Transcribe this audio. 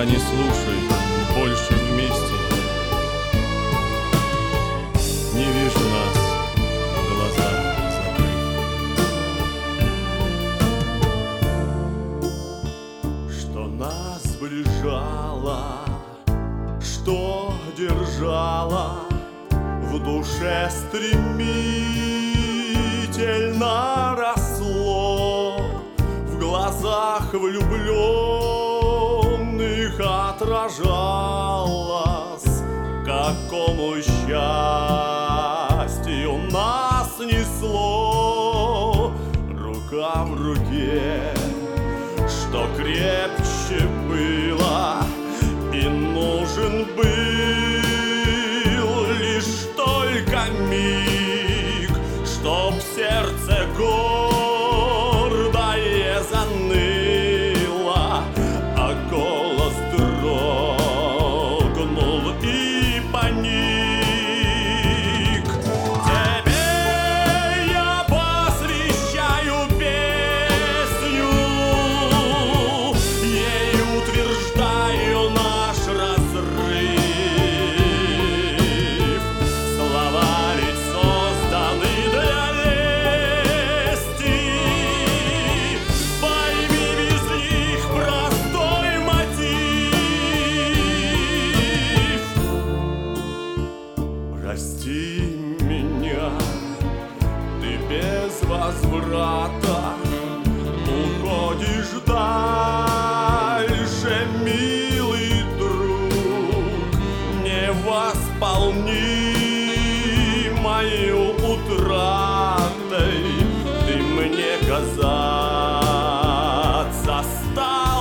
не слушай больше вместе. Не вижу нас, глаза закрыв. Что нас сближало, что держало в душе стремительно росло, в глазах влюбленных отражалось, какому счастью нас несло. Рука в руке, что крепче было, и нужен был лишь только миг, чтоб сердце гордое заныло, а голос дрогнул и поник. Тебе я посвящаю песню, ей утверждаю наш разрыв. Слова ведь созданы для лести, пойми без них простой мотив. Прости меня, ты без возврата уходишь дальше, милый друг, невосполнимою утратой ты мне казаться стал.